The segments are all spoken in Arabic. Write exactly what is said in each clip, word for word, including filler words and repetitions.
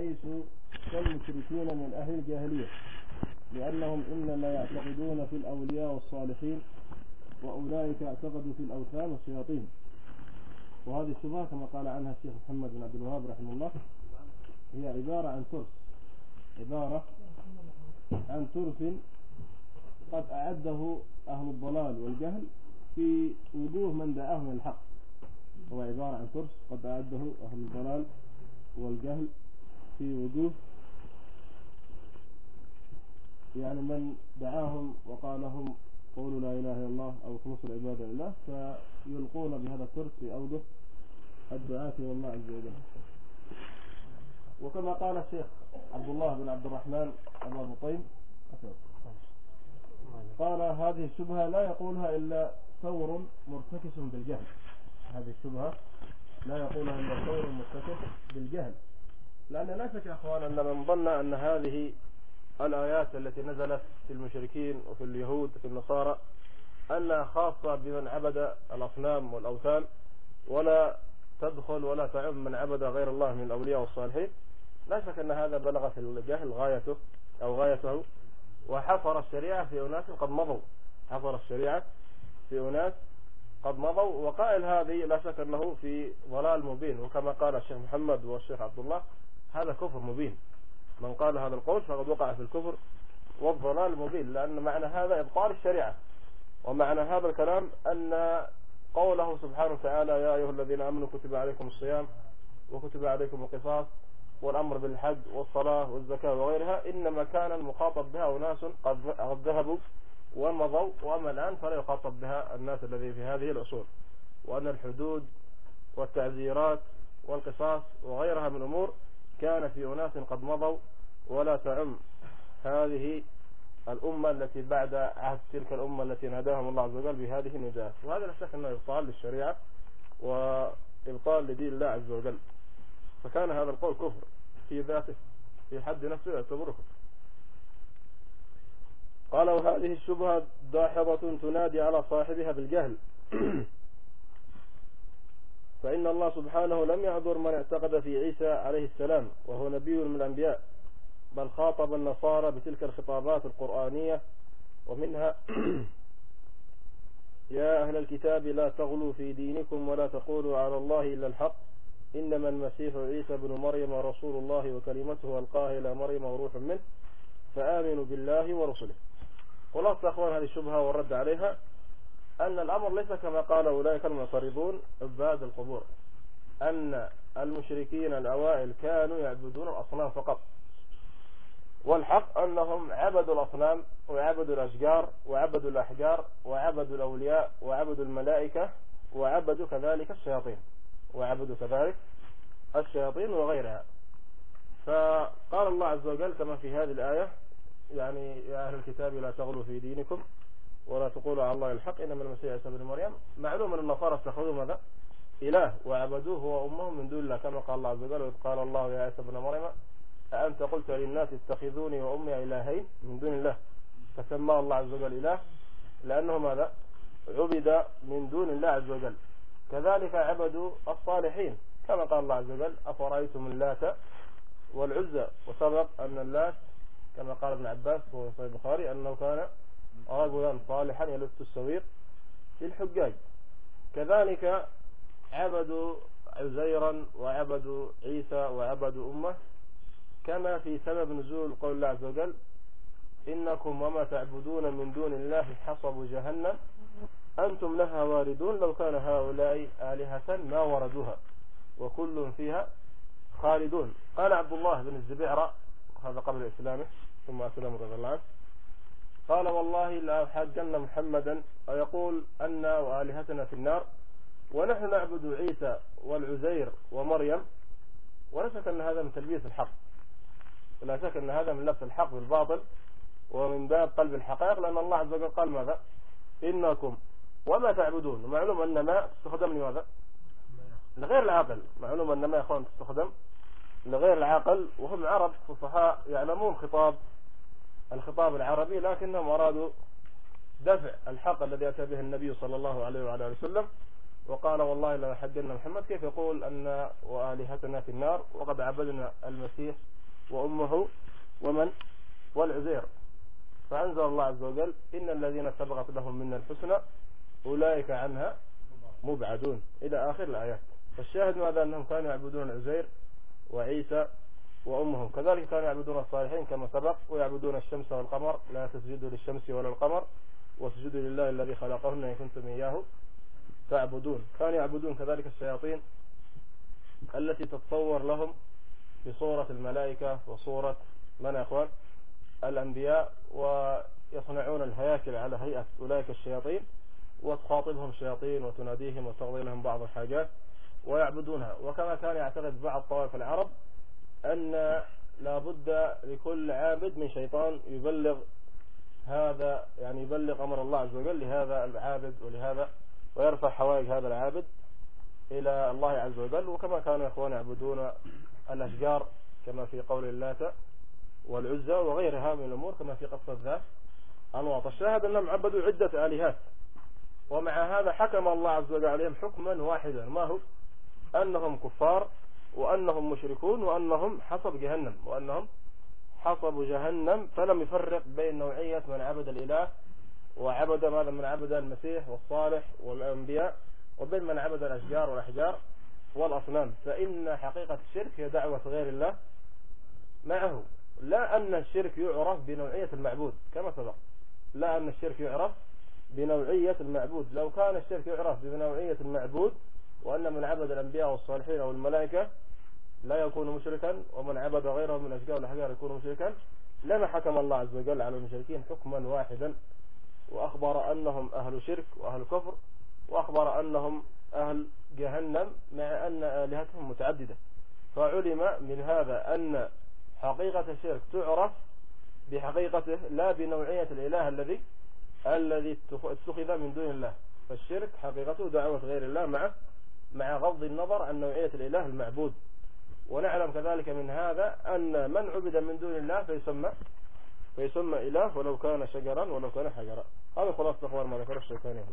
ليسوا كالمشركين من أهل الجاهلية، لأنهم إنما يعتقدون في الأولياء والصالحين، وأولئك اعتقدوا في الأوثان والشياطين. وهذه الشبهة كما قال عنها الشيخ محمد بن عبد الوهاب رحمه الله هي عبارة عن ترس، عبارة عن ترس قد أعده أهل الضلال والجهل في وجوه من دعاهم إلى الحق. هو عبارة عن ترس قد أعده أهل الضلال والجهل في وجوه يعني من دعاهم وقال لهم قولوا لا إله إلا الله أو خلصوا العبادة لله، فيلقون بهذا الترس في أوجه الدعاة إلى الله عز وجل. وكما قال الشيخ عبد الله بن عبد الرحمن أبا بطين قال هذه الشبهة لا يقولها إلا ثور مرتكس بالجهل. هذه الشبهة لا يقولها إلا ثور مرتكس بالجهل، لأن لا شك يا أخوان أن من ظن أن هذه الآيات التي نزلت في المشركين وفي اليهود وفي النصارى أنها خاصة بمن عبد الأصنام والأوثان ولا تدخل ولا تعم من عبد غير الله من الأولياء والصالحين، لا شك أن هذا بلغ في الجهل غايته أو غايته، وحصر الشريعة في أناس قد مضوا حصر الشريعة في أناس قد مضوا. وقائل هذه لا شك أنه في ضلال مبين، وكما قال الشيخ محمد والشيخ عبد الله هذا كفر مبين. من قال هذا القول فقد وقع في الكفر والضلال المبين، لأن معنى هذا إبطال الشريعة، ومعنى هذا الكلام أن قوله سبحانه وتعالى يا أيها الذين آمنوا كتب عليكم الصيام وكتب عليكم القصاص والأمر بالحج والصلاة والزكاة وغيرها إنما كان المخاطب بها أناس قد ذهبوا ومضوا، وأما الآن فلا يخاطب بها الناس الذي في هذه الأصول، وأن الحدود والتعزيرات والقصاص وغيرها من أمور كان في أناس قد مضوا ولا تعم هذه الأمة التي بعد عهد تلك الأمة التي ناداهم الله عز وجل بهذه النداء. وهذا لا شك أنه إبطال للشريعة وإبطال لدين الله عز وجل، فكان هذا القول كفر في ذاته في حد نفسه يعتبره كفر. قال وهذه الشبهة داحضة تنادي على صاحبها بالجهل فإن الله سبحانه لم يعذر من اعتقد في عيسى عليه السلام وهو نبي من الأنبياء، بل خاطب النصارى بتلك الخطابات القرآنية ومنها يا أهل الكتاب لا تغلوا في دينكم ولا تقولوا على الله إلا الحق إنما المسيح عيسى بن مريم رسول الله وكلمته ألقاها إلى مريم وروح منه فآمنوا بالله ورسله. خلاصة أخوان هذه الشبهة والرد عليها أن الأمر ليس كما قال أولئك المعترضون عباد القبور، أن المشركين الأوائل كانوا يعبدون الأصنام فقط، والحق أنهم عبدوا الأصنام وعبدوا الأشجار وعبدوا الأحجار وعبدوا الأولياء وعبدوا الملائكة وعبدوا كذلك الشياطين وعبدوا كذلك الشياطين وغيرها. فقال الله عز وجل كما في هذه الآية يعني يا أهل الكتاب لا تغلوا في دينكم ولا تقولوا على الله الحق إنما المسيح عيسى بن مريم. معلوم أن النصارى اتخذوا ماذا؟ إله وعبدوه هو أمهم من دون الله، كما قال الله عز وجل وإذ قال الله يا عيسى بن مريم أأنت قلت للناس اتخذوني وأمي إلهين من دون الله، فسماه الله عز وجل إله لأنه ماذا؟ عبد من دون الله عز وجل. كذلك عبدوا الصالحين كما قال الله عز وجل أفرأيتم اللات والعزى، وسبق أن اللات كما قال ابن عباس في صحيح البخاري أنه كان رجلا صالحا يلت السويق في الحجاج. كذلك عبدوا عزيرا وعبدوا عيسى وعبدوا أمه، كما في سبب نزول قول الله عز وجل إنكم وما تعبدون من دون الله حصب جهنم أنتم لها واردون لو كان هؤلاء آلهة ما وردوها وكل فيها خالدون. قال عبد الله بن الزبيعرة هذا قبل إسلامه ثم أسلم رضي الله عنه قال والله لا أحاجن محمدا ويقول أن وآلهتنا في النار ونحن نعبد عيسى والعزير ومريم. ولا شك أن هذا من تلبيس الحق، ولا شك أن هذا من لبس الحق بالباطل ومن باب قلب الحقائق، لأن الله عز وجل قال ماذا؟ إنكم وما تعبدون. معلوم أن ما تستخدم لماذا؟ لغير العقل. معلوم أن ما يا أخوان تستخدم لغير العقل، وهم عرب فصحاء يعلمون خطاب الخطاب العربي، لكنهم أرادوا دفع الحق الذي أتى به النبي صلى الله عليه وعلى وسلم، وقال والله لا حدنا محمد، كيف يقول أن وآلهتنا في النار وقد عبدنا المسيح وأمه ومن والعزير؟ فأنزل الله عز وجل إن الذين سبقت لهم منا الحسنى أولئك عنها مبعدون إلى آخر الآيات. فالشاهد ماذا؟ أنهم كانوا يعبدون العزير وعيسى وأمهم، كذلك كانوا يعبدون الصالحين كما سبق، ويعبدون الشمس والقمر، لا تسجدوا للشمس ولا القمر واسجدوا لله الذي خلقهن إن كنتم إياه تعبدون. كانوا يعبدون كذلك الشياطين التي تتصور لهم بصورة الملائكة وصورة من يا أخوان الأنبياء، ويصنعون الهياكل على هيئة أولئك الشياطين، وتخاطبهم شياطين وتناديهم وتقضي لهم بعض الحاجات ويعبدونها. وكما كان يعتقد بعض طوائف العرب أن لا بد لكل عابد من شيطان يبلغ هذا، يعني يبلغ أمر الله عز وجل لهذا العابد ولهذا، ويرفع حوائج هذا العابد إلى الله عز وجل. وكما كانوا إخوان يعبدون الأشجار كما في قول اللات والعزى وغيرها من الأمور كما في قصة ذات أنواط. الشاهد أنهم عبدوا عدة آلهات، ومع هذا حكم الله عز وجل عليهم حكما واحدا، ما هو؟ أنهم كفار وأنهم مشركون وأنهم حصب جهنم وأنهم حصب جهنم. فلم يفرق بين نوعية من عبد الإله وعبد ماذا من عبد المسيح والصالح والأنبياء، وبين من عبد الأشجار والأحجار والأصنام. فإن حقيقة الشرك هي دعوة غير الله معه، لا أن الشرك يعرف بنوعية المعبود كما سبق، لا أن الشرك يعرف بنوعية المعبود. لو كان الشرك يعرف بنوعية المعبود وأن من عبد الأنبياء والصالحين أو الملائكة لا يكون مشركا، ومن عبد غيرهم من الأشجار والأحجار يكون مشركا، لما حكم الله عز وجل على المشركين حكما واحدا، وأخبر أنهم أهل شرك وأهل كفر، وأخبر أنهم أهل جهنم، مع أن آلهتهم متعددة. فعلم من هذا أن حقيقة الشرك تعرف بحقيقته لا بنوعية الإله الذي الذي اتخذ من دون الله. فالشرك حقيقته دعوة غير الله مع مع غض النظر عن نوعية الإله المعبود. ونعلم كذلك من هذا أن من عبد من دون الله فيسمى فيسمى إله ولو كان شجرا ولو كان حجرا. هذا خلاص أخوان ما ذكر الشيطان.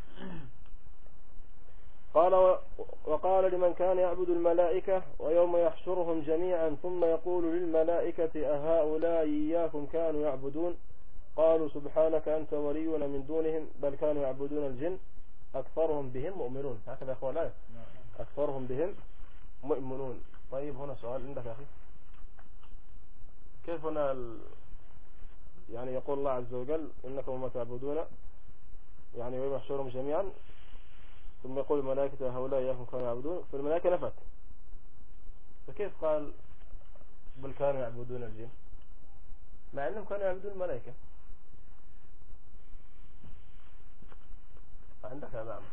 قال وقال لمن كان يعبد الملائكة ويوم يحشرهم جميعا ثم يقول للملائكة أهؤلاء إياكم كانوا يعبدون قالوا سبحانك أنت ولينا من دونهم بل كانوا يعبدون الجن أكثرهم بهم مؤمنون. هكذا أخوان الآية أكثرهم بهم مؤمنون. طيب هنا سؤال عندك يا أخي، كيف هنا ال... يعني يقول الله عز وجل إنكم ما تعبدون يعني ويوم يحشرهم جميعا ثم يقول الملائكة هؤلاء إياكم كانوا يعبدون، فالملائكة نفت، فكيف قال بل كانوا يعبدون الجن مع أنهم كانوا يعبدون الملائكة؟ عندك هذا عمل.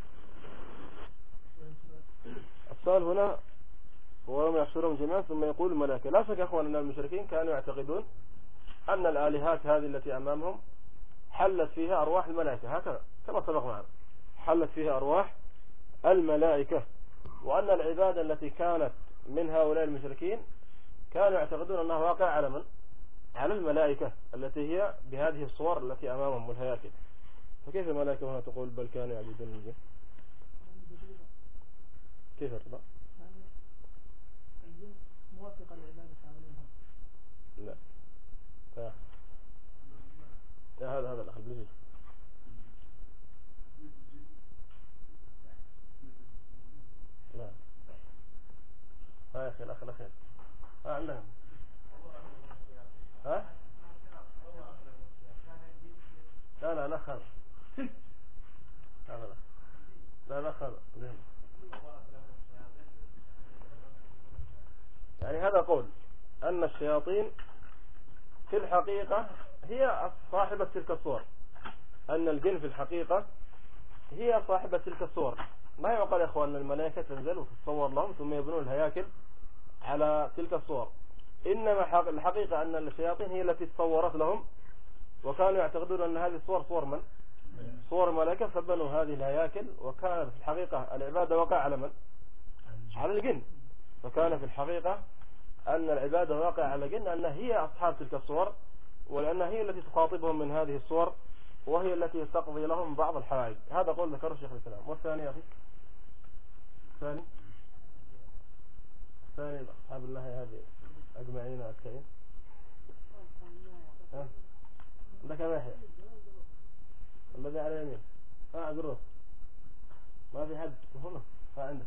السؤال هنا ويوم يحشرهم جميعا ثم يقول الملائكة. لا شك يا أخوان أن المشركين كانوا يعتقدون أن الآلهات هذه التي أمامهم حلت فيها أرواح الملائكة، هكذا كما سبق معنا، حلت فيها أرواح الملائكة، وأن العبادة التي كانت من هؤلاء المشركين كانوا يعتقدون أنها واقع على من؟ على الملائكة التي هي بهذه الصور التي أمامهم والهياكل. فكيف الملائكة هنا تقول بل كانوا يعبدون الجن؟ كيف الرضا؟ الجن موافقة للعبادة حوالينهم. لا ها. يا هذا هذا الأخ بلجي لا ها يا أخي الأخ الأخير ها عندنا ها لا لا لا خذ لا لا لا لا خذ يعني هذا قول أن الشياطين في الحقيقة هي صاحبة تلك الصور، أن الجن في الحقيقة هي صاحبة تلك الصور. ما يقال يا أخوان أن الملائكة تنزل وتتصور لهم ثم يبنون الهياكل على تلك الصور، إنما الحقيقة أن الشياطين هي التي تصورت لهم، وكانوا يعتقدون أن هذه الصور صور من؟ صور الملائكة، فبنوا هذه الهياكل. وكان في الحقيقة العبادة وقع على من؟ على الجن. فكان في الحقيقة أن العبادة واقع على الجن، أن هي أصحاب تلك الصور، ولأنها هي التي تخاطبهم من هذه الصور، وهي التي تقضي لهم بعض الحوائج. هذا قول ذكره الشيخ الإسلام. والثاني يا أخي الثاني الثاني أصحاب النهي هذه أجمعين أكثرين. ها عندك يا يحيى الذي على اليمين ها عقروه ما في حد هنا ها عندك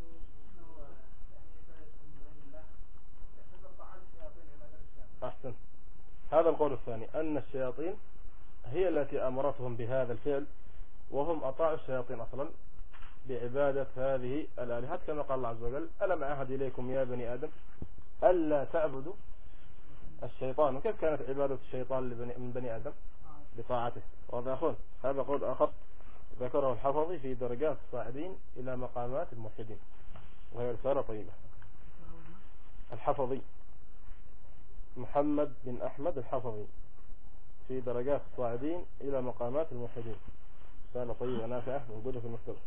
أحسن. هذا القول الثاني أن الشياطين هي التي أمرتهم بهذا الفعل وهم أطاعوا الشياطين أصلا بعبادة هذه الآلهة كما قال الله عز وجل ألم أعهد إليكم يا بني آدم ألا تعبدوا الشيطان. وكيف كانت عبادة الشيطان من بني آدم بطاعته. وهذا أخون هذا قول آخر ذكره الحفظي في درجات الصاعدين إلى مقامات الموحدين وهي رسالة طيبة. الحفظي محمد بن أحمد الحفظي في درجات الصاعدين إلى مقامات الموحدين رسالة طيبة نافعة موجودة في المكتبة.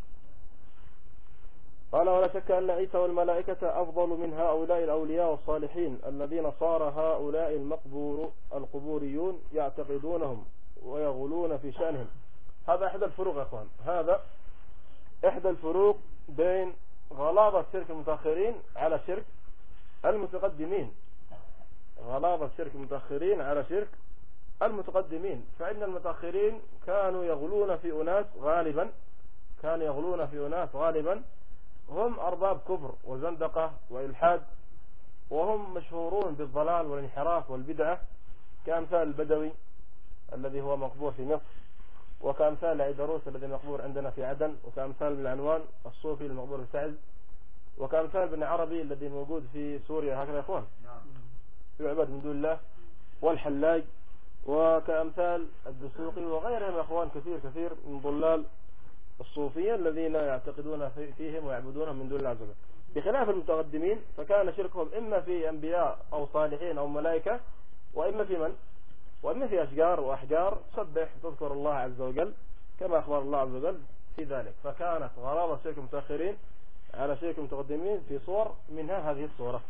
قال ولا شك أن عيسى والملائكة أفضل من هؤلاء الأولياء والصالحين الذين صار هؤلاء المقبور القبوريون يعتقدونهم ويغلون في شأنهم. هذا إحدى الفروق يا أخوان. هذا إحدى الفروق بين غلاظة شرك المتأخرين على شرك المتقدمين. غلاظة شرك المتأخرين على شرك المتقدمين. فإن المتأخرين كانوا يغلون في أناس غالبا كانوا يغلون في أناس غالبا هم أرباب كفر وزندقة وإلحاد وهم مشهورون بالضلال والانحراف والبدعة كأمثال البدوي الذي هو مقبور في مصر وكأمثال عيدروس الذي مقبور عندنا في عدن وكأمثال بن العنوان الصوفي المقبور في تعز وكأمثال بن عربي الذي موجود في سوريا. هكذا يا أخوان يعبد من دون الله والحلاج وكأمثال الدسوقي وغيرهم يا أخوان كثير كثير من ضلال الصوفية الذين يعتقدون فيهم ويعبدونهم من دون الله عز وجل. بخلاف المتقدمين فكان شركهم إما في أنبياء أو صالحين أو ملائكة وإما في من وإما في أشجار وأحجار تسبح تذكر الله عز وجل كما أخبر الله عز وجل في ذلك. فكانت غلاظة شرك المتأخرين على شرك المتقدمين في صور منها هذه الصورة.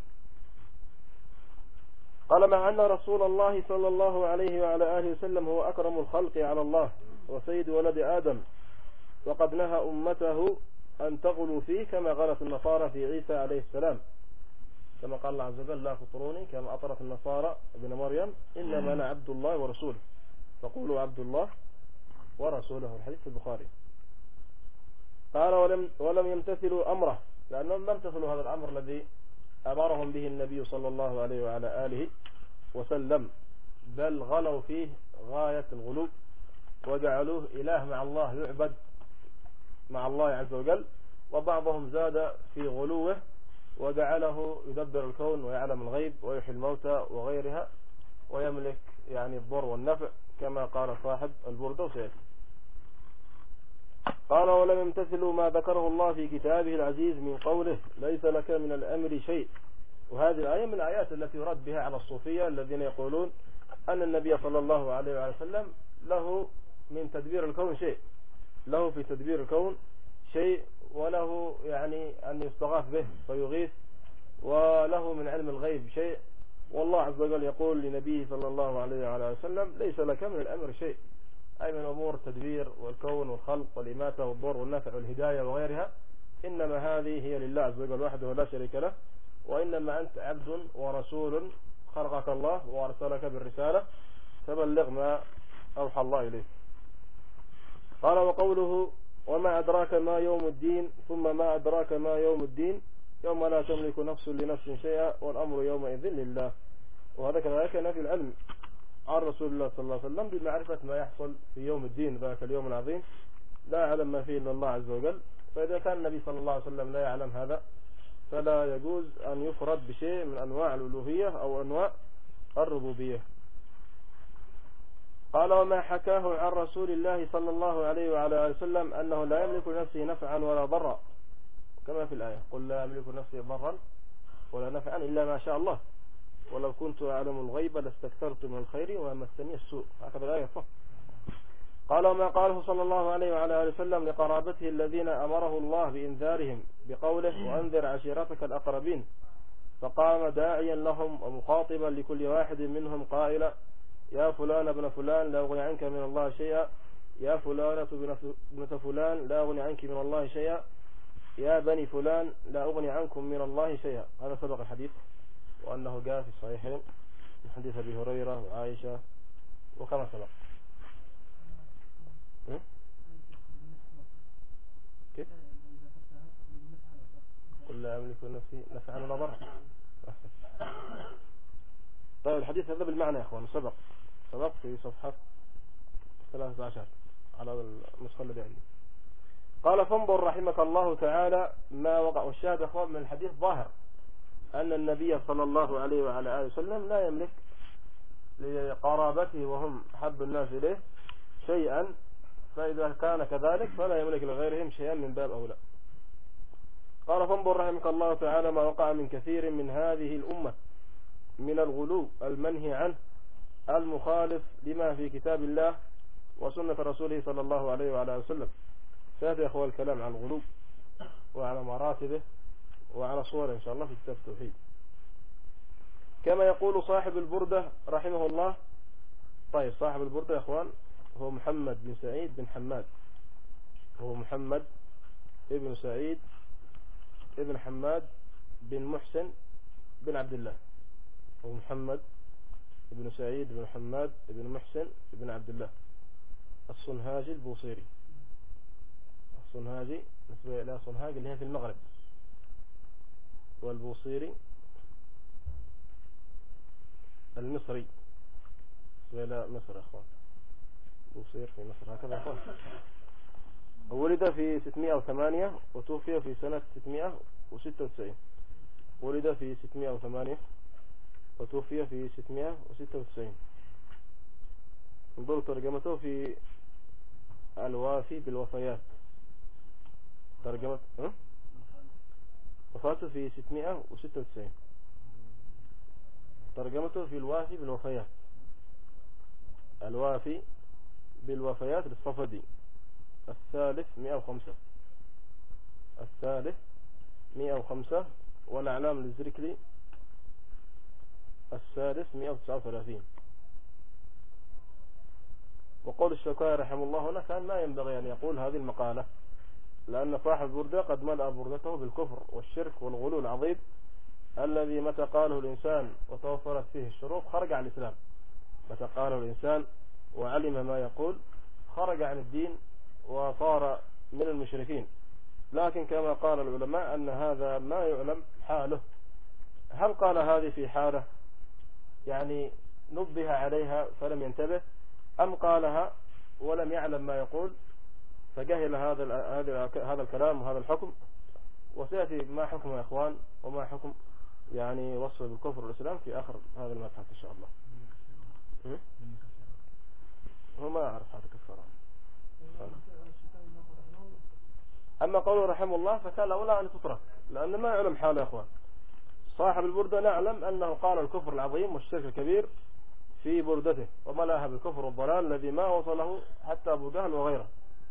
قال مع أن رسول الله صلى الله عليه وعلى آله وسلم هو أكرم الخلق على الله وسيد ولد آدم وقد نهى أمته أن تغلوا فيه كما غلت النصارى في عيسى عليه السلام كما قال الله عز وجل لا تطروني كما أطرت النصارى ابن مريم إنما أنا عبد الله ورسوله فقولوا عبد الله ورسوله. الحديث في البخاري. قال ولم, ولم يمتثلوا أمره لأنهم لم يمتثلوا هذا الأمر الذي أمرهم به النبي صلى الله عليه وعلى آله وسلم بل غلوا فيه غاية الغلو وجعلوه إله مع الله يعبد مع الله عز وجل. وبعضهم زاد في غلوه وجعله يدبر الكون ويعلم الغيب ويحيي الموتى وغيرها ويملك يعني الضر والنفع كما قال صاحب البردة وسيف. قال ولم يمتثلوا ما ذكره الله في كتابه العزيز من قوله ليس لك من الأمر شيء. وهذه الآية من الآيات التي يرد بها على الصوفية الذين يقولون أن النبي صلى الله عليه وسلم له من تدبير الكون شيء له في تدبير الكون شيء وله يعني أن يستغاث به فيغيث وله من علم الغيب شيء. والله عز وجل يقول لنبيه صلى الله عليه وعلى وسلم ليس لك من الأمر شيء أي من أمور التدبير والكون والخلق والإماتة والضر والنفع والهداية وغيرها إنما هذه هي لله عز وجل وحده لا شريك له وإنما أنت عبد ورسول خلقك الله وأرسلك بالرسالة فبلغ ما أوحى الله إليه. قال وقوله وما أدراك ما يوم الدين ثم ما أدراك ما يوم الدين يوم لا تملك نفس لنفس شيئا والأمر يومئذ لله. وهذا كذلك نفي العلم عن رسول الله صلى الله عليه وسلم بمعرفة ما يحصل في يوم الدين ذاك اليوم العظيم لا يعلم ما فيه إلا الله عز وجل. فإذا كان النبي صلى الله عليه وسلم لا يعلم هذا فلا يجوز أن يفرد بشيء من أنواع الألوهية أو أنواع الربوبية. قال وما حكاه عن رسول الله صلى الله عليه وعلى آله وسلم أنه لا يملك لنفسه نفعا ولا ضرا كما في الآية قل لا يملك نفسي ضرا ولا نفعا إلا ما شاء الله ولو كنت أعلم الغيب لاستكثرت من الخير وما مسني السوء. هكذا الآية صح. قال وما قاله صلى الله عليه وعلى آله وسلم لقرابته الذين أمره الله بإنذارهم بقوله وأنذر عشيرتك الأقربين فقام داعيا لهم ومخاطبا لكل واحد منهم قائلا يا فلان ابن فلان لا أغني عنك من الله شيئا يا فلانة بنت فلان لا أغني عنك من الله شيئا يا بني فلان لا أغني عنكم من الله شيئا. هذا سبق الحديث وأنه جاء في الصحيحين من حديث أبي هريرة وعائشة وكما سبق. كيف؟ قل لا أملك نفسي نفعا ولا ضرا. طيب الحديث هذا بالمعنى يا أخوان سبق سبق في صفحة ثلاثة عشر على النسخة الذي عندي. قال فانظر رحمك الله تعالى ما وقع. والشاهد أخوان من الحديث ظاهر أن النبي صلى الله عليه وعلى آله وسلم لا يملك لقرابته وهم حب الناس إليه شيئا، فإذا كان كذلك فلا يملك لغيرهم شيئا من باب أولى. قال فانظر رحمك الله تعالى ما وقع من كثير من هذه الأمة من الغلو المنهي عنه المخالف لما في كتاب الله وسنة رسوله صلى الله عليه وعلى آله وسلم. سيأتي أخوة الكلام عن الغلو وعلى مراتبه وعلى صوره إن شاء الله في كتاب التوحيد. كما يقول صاحب البردة رحمه الله. طيب صاحب البردة يا أخوان هو محمد بن سعيد بن حماد، هو محمد ابن سعيد ابن حماد بن محسن بن عبد الله، هو محمد ابن سعيد بن حماد بن محسن بن عبد الله الصنهاجي البوصيري. الصنهاجي نسبة إلى صنهاج اللي هي في المغرب، والبوصيري المصري نسبة إلى مصر يا أخوان، بوصير في مصر هكذا يا أخوان. ولد في ستمائة وثمانية وتوفي في سنة ستمائة وستة وتسعين. ولد في ستمائة وثمانية وتوفي في ستمائة وستة وتسعين. انظروا ترجمته في الوافي بالوفيات. ترجمة أه؟ وفاته في ستمائة وستة وتسعين. ترجمته في الوافي بالوفيات، الوافي بالوفيات للصفدي الثالث مئة وخمسة، الثالث مئة وخمسة، والأعلام للزركلي السادس مئة وتسعة وثلاثين. وقول الشوكاني رحمه الله هنا كان ما ينبغي أن يقول هذه المقالة، لأن صاحب البردة قد ملأ بردته بالكفر والشرك والغلو العظيم الذي متى قاله الإنسان وتوفرت فيه الشروط خرج عن الإسلام. متى قاله الإنسان وعلم ما يقول خرج عن الدين وصار من المشركين. لكن كما قال العلماء أن هذا ما يعلم حاله، هل قال هذه في حاله يعني نبه عليها فلم ينتبه، أم قالها ولم يعلم ما يقول فجهل هذا هذا الكلام وهذا الحكم. وسيأتي ما حكم يا إخوان وما حكم يعني وصف بالكفر والإسلام في آخر هذا المبحث إن شاء الله. هو ما أعرف هذا كفر. أما قوله رحمه الله فكان أولى أن تترك، لأن ما يعلم حاله يا إخوان. صاحب البردة نعلم أنه قال الكفر العظيم والشرك الكبير في بردته وملاها بالكفر والضلال الذي ما وصله حتى أبو جهل وغيره.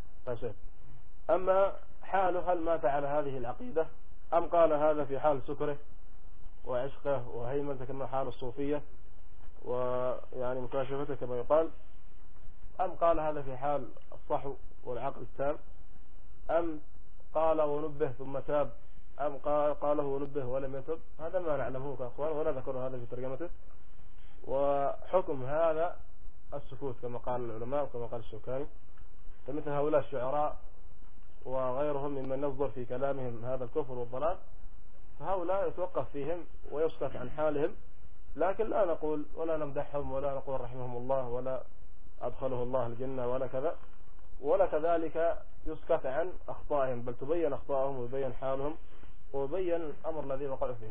أما حاله هل مات على هذه العقيدة أم قال هذا في حال سكره وعشقه وهيمنته كما حال الصوفية ويعني مكاشفته كما يقال، أم قال هذا في حال الصحو والعقل التام، أم قال ونبه ثم تاب، أم قاله ونبه ولم يتب، هذا ما نعلمه كأخوان ولا ذكر هذا في ترجمته. وحكم هذا السكوت كما قال العلماء وكما قال الشوكاني. فمثل هؤلاء الشعراء وغيرهم ممن نصدر في كلامهم هذا الكفر والضلال، فهؤلاء يتوقف فيهم ويسكت عن حالهم، لكن لا نقول ولا نمدحهم ولا نقول رحمهم الله ولا أدخله الله الجنة ولا كذا، ولا كذلك يسكت عن أخطائهم، بل تبين أخطائهم ويبين حالهم ويبين الأمر الذي وقع فيه.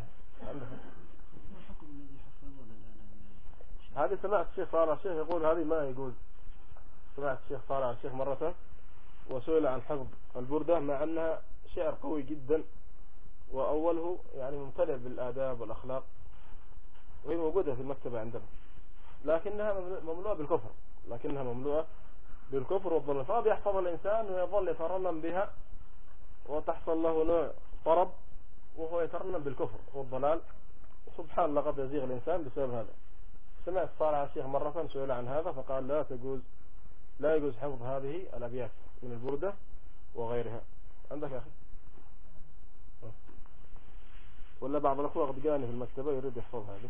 هذه سمعت الشيخ صالح الشيخ يقول هذه ما يقول. سمعت الشيخ صالح الشيخ مرة وسئل عن حفظ البردة مع أنها شعر قوي جدا وأوله يعني ممتلئ بالآداب والأخلاق وهي موجودة في المكتبة عندنا، لكنها مملوءة بالكفر، لكنها مملوءة بالكفر والضلال. فبيحفظ الإنسان ويظل يترنم بها وتحصل له نوع طرب وهو يترنم بالكفر والضلال، سبحان الله قد يزيغ الإنسان بسبب هذا. سمعت صالح الشيخ مرة سئل عن هذا فقال لا تجوز لا يجوز حفظ هذه الأبيات من البردة وغيرها. عندك يا أخي ولا بعض الأخوة قد جاني في المكتبة يريد يحفظ هذه.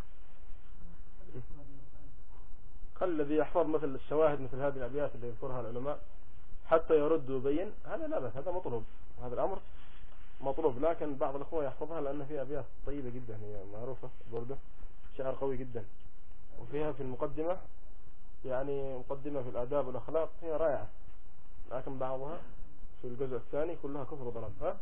خل الذي يحفظ مثل الشواهد مثل هذه الأبيات اللي يذكرها العلماء حتى يرد ويبين، هذا لا بس، هذا مطلوب، هذا الأمر مطلوب. لكن بعض الأخوة يحفظها لأن فيها أبيات طيبة جدا، هي معروفة برده، شعر قوي جدا، وفيها في المقدمة يعني مقدمة في الآداب والأخلاق هي رائعة، لكن بعضها في الجزء الثاني كلها كفر وضلال. ها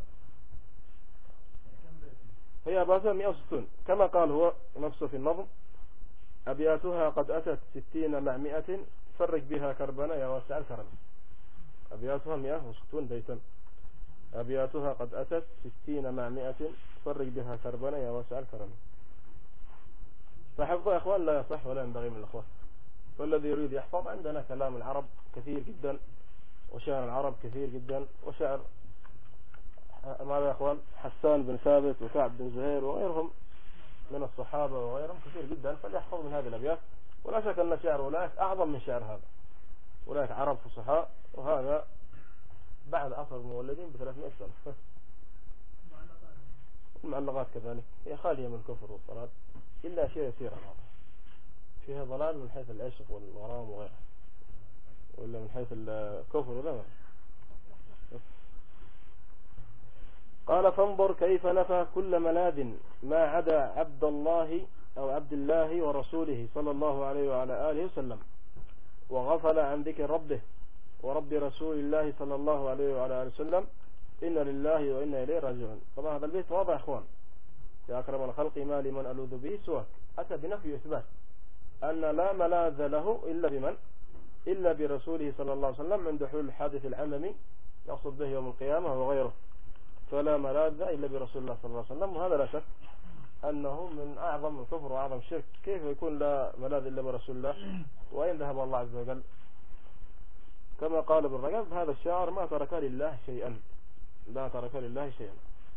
هي أبياتها مئة وستون كما قال هو نفسه في النظم: أبياتها قد أتت ستين مع مئة فرق بها كربنا يا واسع الكرم. أبياتها مئة وستون بيتا، أبياتها قد أتت ستين مع مئة فرق بها كربنا يا واسع الكرم. فحفظه يا أخوان لا يصح ولا ينبغي من الأخوان، والذي يريد يحفظ عندنا كلام العرب كثير جدا، وشعر العرب كثير جدا، وشعر ماذا يا أخوان حسان بن ثابت وكعب بن زهير وغيرهم من الصحابة وغيرهم كثير جدا، فليحفظ من هذه الأبيات. ولا شك أن شعر أولئك أعظم من شعر هذا، أولئك عرب فصحاء، وهذا بعد عصر المولدين بثلاثمائة سنة. المعلقات كذلك هي خالية من الكفر والضلال إلا شيء يسير، فيها ضلال من حيث العشق والغرام وغيره، وإلا من حيث الكفر ولا. قال: فانظر كيف نفى كل ملاذ ما عدا عبد الله أو عبد الله ورسوله صلى الله عليه وعلى آله وسلم، وغفل عن ذكر ربه ورب رسول الله صلى الله عليه وعلى آله وسلم، إن لله وإنا إليه راجعون. طبعا هذا البيت واضح يا أخوان: يا أكرم الخلق ما لمن ألوذ به سواك. أتى بنفي إثبات أن لا ملاذ له إلا بمن؟ إلا برسوله صلى الله عليه وسلم عند حلول الحادث العممي يقصد به يوم القيامة وغيره، فلا ملاذ إلا برسول الله صلى الله عليه وسلم. وهذا لا شك أنه من أعظم الكفر وأعظم الشرك. كيف يكون لا ملاذ إلا برسول الله؟ وأين ذهب الله عز وجل؟ كما قال ابن رجب: هذا الشاعر ما ترك لله شيئا، لا ترك لله شيئا.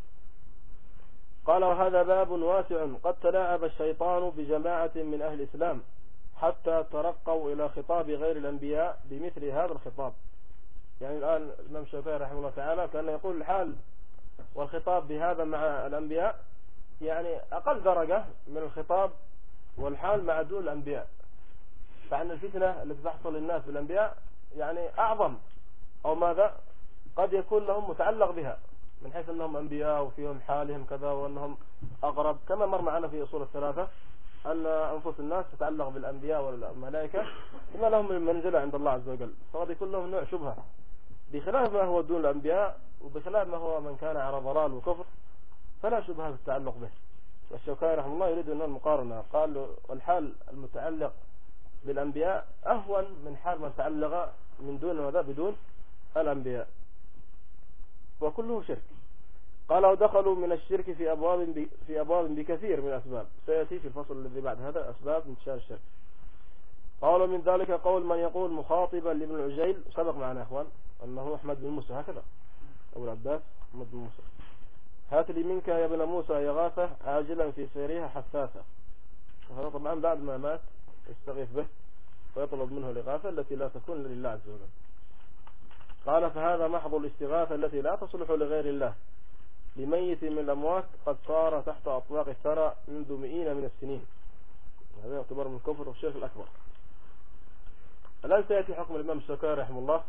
قال: وهذا باب واسع قد تلاعب الشيطان بجماعة من أهل الإسلام حتى ترقوا إلى خطاب غير الأنبياء بمثل هذا الخطاب. يعني الآن الإمام الشافعي رحمه الله تعالى كان يقول الحال والخطاب بهذا مع الأنبياء يعني أقل درجة من الخطاب والحال مع دون الأنبياء، فعن الفتنة التي تحصل للناس بالأنبياء يعني أعظم، أو ماذا قد يكون لهم متعلق بها من حيث أنهم أنبياء وفيهم حالهم كذا وأنهم أقرب، كما مر معنا في أصول الثلاثة أن أنفس الناس تتعلق بالأنبياء والملائكة كما لهم من منزلة عند الله عز وجل، فقد يكون لهم نوع شبهة بخلاف ما هو دون الأنبياء، وبخلاف ما هو من كان على ضلال وكفر فلا شبهة في التعلق به. والشوكاني رحمه الله يريد أن المقارنة، قال: والحال المتعلق بالأنبياء أهون من حال من تعلق من دون ماذا؟ بدون الأنبياء، وكله شرك. قال: ودخلوا من الشرك في أبواب في أبواب بكثير من الأسباب، سيأتي في الفصل الذي بعد هذا أسباب انتشار الشرك. قالوا: من ذلك قول من يقول مخاطبا لابن العجيل، سبق معنا يا أخوان أنه أحمد بن موسى، هكذا أبو العباس أحمد بن موسى: هات لي منك يا ابن موسى يغاثة عاجلا في سيرها حثاثة. وهذا طبعا بعد ما مات يستغيث به ويطلب منه الإغاثة التي لا تكون لله عز وجل. قال: فهذا محض الاستغاثة التي لا تصلح لغير الله لميت من الأموات قد صار تحت أطلاق الثرى منذ مئين من السنين. هذا يعتبر من كفر الشرك الأكبر. الآن سيأتي حكم الإمام الشوكاني رحمه الله.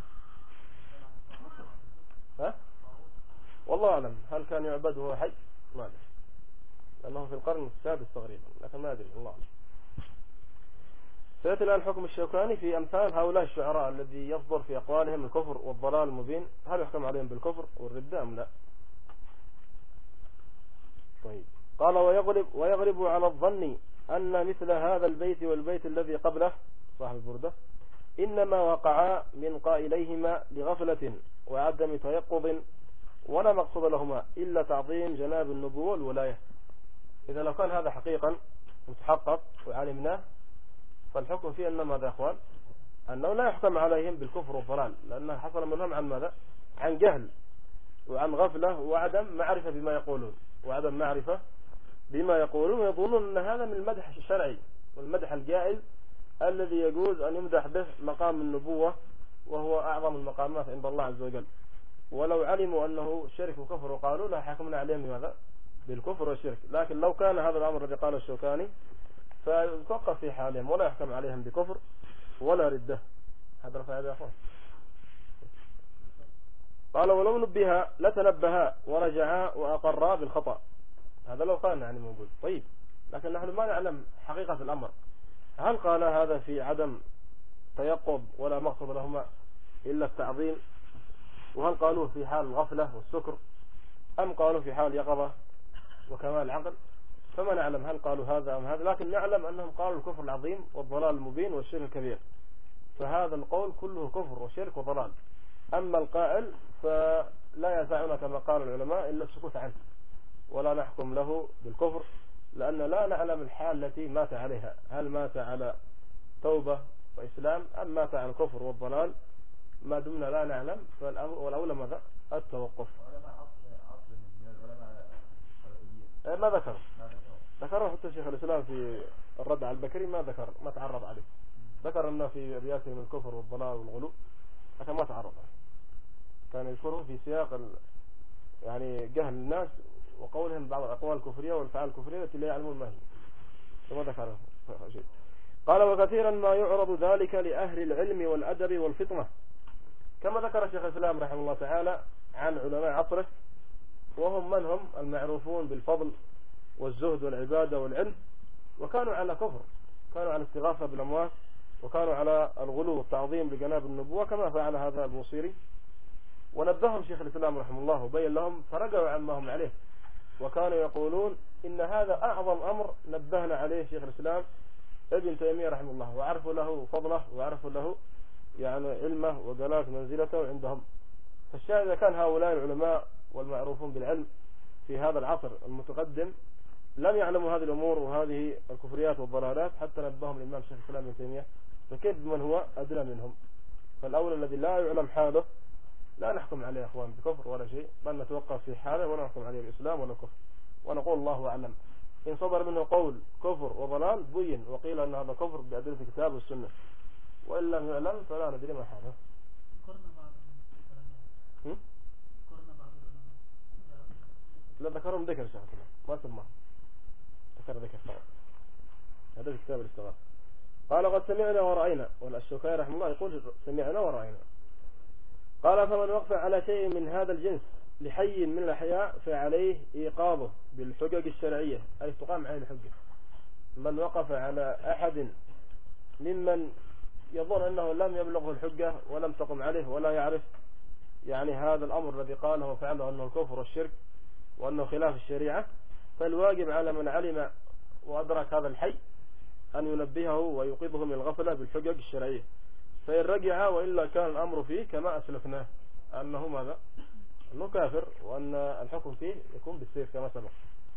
ها؟ والله أعلم هل كان يعبد وهو حي؟ ما أدري، لأنه في القرن السادس تقريبا، لكن ما أدري، الله أعلم. سيأتي الآن حكم الشوكاني في أمثال هؤلاء الشعراء الذي يصدر في أقوالهم الكفر والضلال المبين، هل يحكم عليهم بالكفر والردة أم لا؟ طيب. قال: ويغلب, ويغلب على الظن أن مثل هذا البيت والبيت الذي قبله صاحب البردة إنما وقعا من قائليهما لغفلة وعدم تيقظ ولا مقصد لهما إلا تعظيم جناب النبوة والولاية. إذا لو كان هذا حقيقا متحقق وعلمناه فالحكم فيه أن ماذا يا أخوان؟ أنه لا يحكم عليهم بالكفر والضلال، لأنه حصل منهم عن ماذا؟ عن جهل وعن غفلة وعدم معرفة بما يقولون وعدم معرفة بما يقولون، ويظنون أن هذا من المدح الشرعي والمدح الجائز الذي يجوز أن يمدح به مقام النبوة، وهو أعظم المقامات عند الله عز وجل. ولو علموا أنه شرك وكفر وقالوا لا حكمنا عليهم بماذا؟ بالكفر والشرك. لكن لو كان هذا الأمر الذي قاله الشوكاني فيتوقف في حالهم ولا يحكم عليهم بكفر ولا ردة. هذا رفع يا أخوان. قال ولو نبها لتنبها ورجعا وأقرا بالخطأ. هذا لو كان يعني موجود. طيب لكن نحن ما نعلم حقيقة الأمر، هل قال هذا في عدم تيقظ ولا مقصد لهما إلا التعظيم، وهل قالوه في حال الغفلة والسكر، أم قالوا في حال يقظة وكمال العقل؟ فما نعلم هل قالوا هذا أم هذا، لكن نعلم أنهم قالوا الكفر العظيم والضلال المبين والشرك الكبير، فهذا القول كله كفر وشرك وضلال. أما القائل فلا يسعنا كما قال العلماء إلا السكوت عنه ولا نحكم له بالكفر، لأن لا نعلم الحال التي مات عليها، هل مات على توبة وإسلام أم مات على الكفر والضلال. ما دمنا لا نعلم والأولى ماذا؟ التوقف. ما ذكر ذكره حتى شيخ الإسلام في الرد على البكري، ما ذكر ما تعرض عليه. ذكر أنه في أبياته من الكفر والضلال والغلو، لكن ما تعرض عليه. كان يذكره في سياق ال... يعني جهل الناس وقولهم بعض الأقوال الكفرية والفعال الكفرية التي لا يعلمون ما هي، وما ذكر شيء. قال وكثيرا ما يعرض ذلك لأهل العلم والأدب والفطنة، كما ذكر شيخ الإسلام رحمه الله تعالى عن علماء عصره، وهم من هم المعروفون بالفضل والزهد والعبادة والعلم، وكانوا على كفر، كانوا على استغاثة بالأموات، وكانوا على الغلو والتعظيم لجناب النبوة كما فعل هذا البوصيري. ونبههم شيخ الإسلام رحمه الله وبين لهم فرجعوا عما هم عليه، وكانوا يقولون إن هذا أعظم أمر نبهنا عليه شيخ الإسلام ابن تيمية رحمه الله، وعرفوا له فضله وعرفوا له يعني علمه وجلالة منزلته عندهم. فالشاهد إذا كان هؤلاء العلماء والمعروفون بالعلم في هذا العصر المتقدم لم يعلموا هذه الأمور وهذه الكفريات والضلالات حتى نبههم الإمام شيخ الإسلام ابن تيمية، فكيف بمن هو أدنى منهم؟ فالأول الذي لا يعلم حاله لا نحكم عليه يا أخوان بكفر ولا شيء، بل نتوقف في حاله ولا نحكم عليه بالإسلام ولا كفر، ونقول الله أعلم. إن صدر منه قول كفر وضلال بين وقيل أن هذا كفر بأدلة الكتاب والسنة، وإن لم يعلم فلا ندري ما حاله. لا ذكرهم ذكر شيخ الإسلام ما سماه، ذكر ذكر فقط، هذا في كتاب الاستغاثة. قال قد سمعنا ورأينا، والشوكاني رحمه الله يقول سمعنا ورأينا. قال فمن وقف على شيء من هذا الجنس لحي من الأحياء فعليه إيقاظه بالحجج الشرعية، أي تقام عليه الحجة. من وقف على أحد ممن يظن أنه لم يبلغه الحجة ولم تقم عليه ولا يعرف يعني هذا الأمر الذي قاله وفعله أنه الكفر والشرك وأنه خلاف الشريعة، فالواجب على من علم وأدرك هذا الحي أن ينبهه ويوقظه من الغفلة بالحجج الشرعية، فإن رجع وإلا كان الأمر فيه كما أسلفناه أنه ماذا؟ أنه كافر، وأن الحكم فيه يكون بالسيف كما سبق.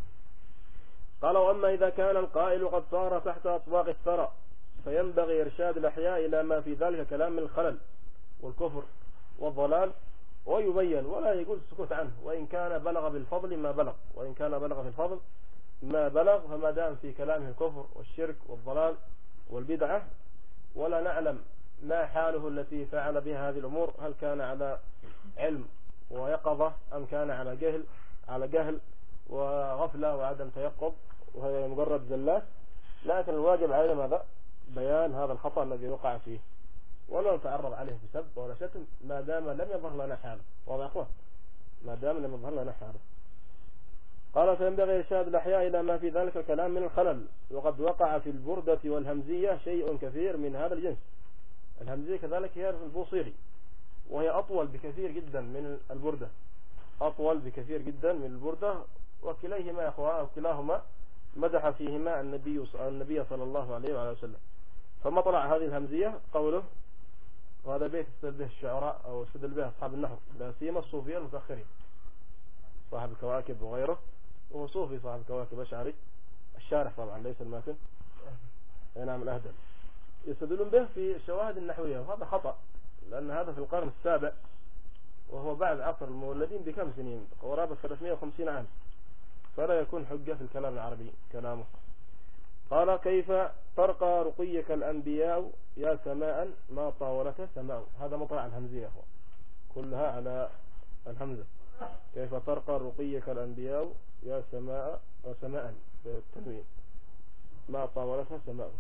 قال وأما إذا كان القائل قد صار تحت أطباق الثرى فينبغي إرشاد الأحياء إلى ما في ذلك كلام من الخلل والكفر والضلال ويبين ولا يقول السكوت عنه، وإن كان بلغ بالفضل ما بلغ، وإن كان بلغ في الفضل ما بلغ، فما دام في كلامه الكفر والشرك والضلال والبدعة ولا نعلم ما حاله التي فعل بها هذه الأمور، هل كان على علم ويقظة أم كان على جهل على جهل وغفلة وعدم تيقظ وهي مجرد زلات. لكن الواجب علينا ماذا؟ بيان هذا الخطأ الذي وقع فيه، ولا نتعرض عليه بسب ولا شتم ما دام لم يظهر لنا حاله. واضح أخوة؟ ما دام لم يظهر لنا حاله. قال فينبغي إرشاد الأحياء إلى ما في ذلك الكلام من الخلل، وقد وقع في البردة والهمزية شيء كثير من هذا الجنس. الهمزية كذلك هي البوصيري، وهي أطول بكثير جدا من البردة، أطول بكثير جدا من البردة، وكليهما يا أخوان وكلاهما مدح فيهما النبي النبي صلى الله عليه وعلى وسلم. فمطلع هذه الهمزية قوله، وهذا بيت استدل به الشعراء أو استدل به أصحاب النحو لا سيما الصوفية المتأخرين، صاحب الكواكب وغيره، وهو صوفي صاحب الكواكب أشعري الشارح طبعا ليس الماتن، نعم الأهدل، يستدلون به في الشواهد النحوية، وهذا خطأ لأن هذا في القرن السابع وهو بعد عصر المولدين بكم سنين، قرابة ثلاثمائة وخمسين عام، فلا يكون حجة في الكلام العربي كلامه. قال كيف ترقى رقيك الأنبياء يا سماء ما طاولك سماء. هذا مطلع الهمزية يا أخوة، كلها على الهمزة. كيف ترقى رقيك الأنبياء يا سماء وسماء بالتنوين ما طاولتها سماء.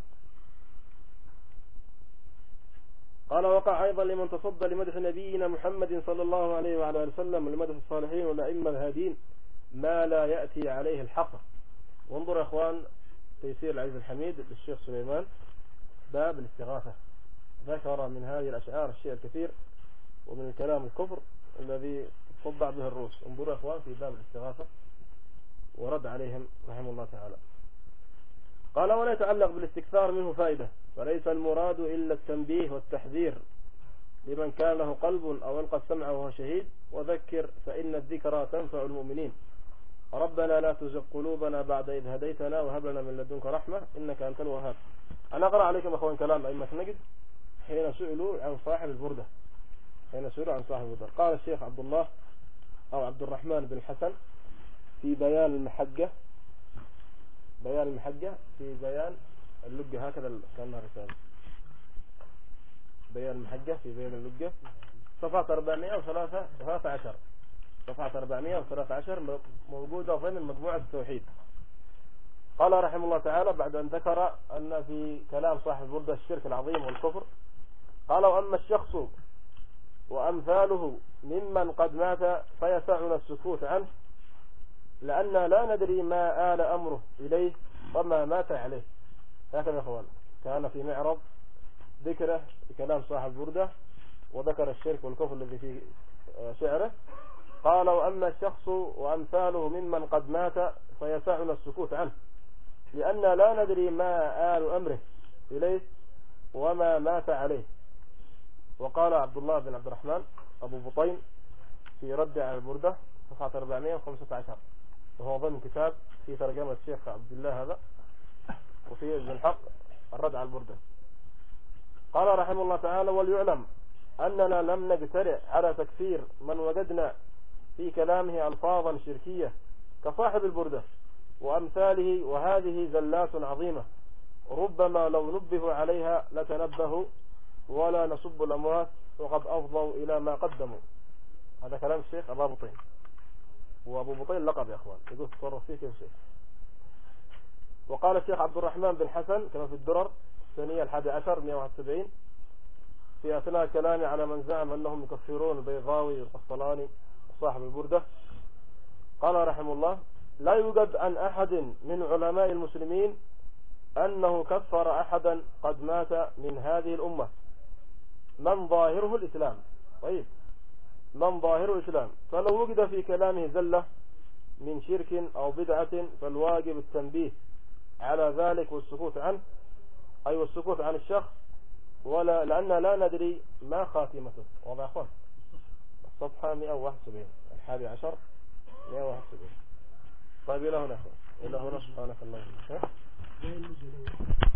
قال وقع أيضا لمن تصدى لمدح نبينا محمد صلى الله عليه وعلى آله وسلم ولمدح الصالحين والأئمة الهادين ما لا يأتي عليه الحق. وانظر يا أخوان تيسير العزيز الحميد للشيخ سليمان باب الاستغاثة، ذكر من هذه الأشعار الشيء الكثير ومن الكلام الكفر الذي تصدع به الرؤوس. انظروا يا أخوان في باب الاستغاثة ورد عليهم رحمه الله تعالى. قال ولا يتعلق بالاستكثار منه فائدة، فليس المراد إلا التنبيه والتحذير لمن كان له قلب أو ألقى السمع وهو شهيد، وذكر فإن الذكرى تنفع المؤمنين. ربنا لا تزغ قلوبنا بعد إذ هديتنا وهب لنا من لدنك رحمة إنك أنت الوهاب. أنا أقرأ عليكم أخوان كلام أئمة نجد حين سئلوا عن صاحب البردة حين سئلوا عن صاحب البردة قال الشيخ عبد الله أو عبد الرحمن بن الحسن في بيان المحجة بيان المحجة في بيان اللقة، هكذا كانها رسالة بيان المحجة في بيان اللقة صفحة أربعمائة وثلاثة عشر صفحة أربعمائة وثلاثة عشر موجودة ضمن مجموعة التوحيد. قال رحمه الله تعالى بعد أن ذكر أن في كلام صاحب البردة الشرك العظيم والكفر قال وأما الشخص وأمثاله ممن قد مات فيسعنا السكوت عنه لأننا لا ندري ما آل أمره إليه وما مات عليه. هكذا يا أخوان كان في معرض ذكره بكلام صاحب البردة وذكر الشرك والكفر الذي في شعره. قال وأما الشخص وأمثاله ممن قد مات فيسعنا السكوت عنه لأننا لا ندري ما آل أمره إليه وما مات عليه. وقال عبد الله بن عبد الرحمن أبو بطين في رد على البردة صفحة أربعمائة وخمسة عشر وهو ضمن كتاب في ترجمة الشيخ عبد الله هذا وفي ابن الحق الرد على البردة. قال رحمه الله تعالى وليعلم أننا لم نجترئ على تكفير من وجدنا في كلامه ألفاظا شركية كصاحب البردة وأمثاله، وهذه زلات عظيمة ربما لو نبه عليها لتنبهوا ولا نسب الأموات وقد أفضوا إلى ما قدموا. هذا كلام الشيخ أبا بطين، وأبو بطين لقب يا أخوان يقول تصرف فيه كيف شيء. وقال الشيخ عبد الرحمن بن حسن كما في الدرر الثانية الحادي عشر مئة وواحد وسبعين في أثناء كلامي على من زعم أنهم يكفرون البيضاوي والقسطلاني وصاحب البردة قال رحمه الله لا يوجد عن أحد من علماء المسلمين أنه كفر أحدا قد مات من هذه الأمة من ظاهره الإسلام. طيب من ظاهره الإسلام فلو وجد في كلامه زلة من شرك أو بدعة فالواجب التنبيه على ذلك والسكوت عنه، أي والسكوت عن الشخص ولا لأننا لا ندري ما خاتمته. واضح أخوان الصفحة مئة وواحد وسبعين الحادي عشر مئة وواحد وسبعين. طيب إلى هنا إلى هنا سبحانك اللهم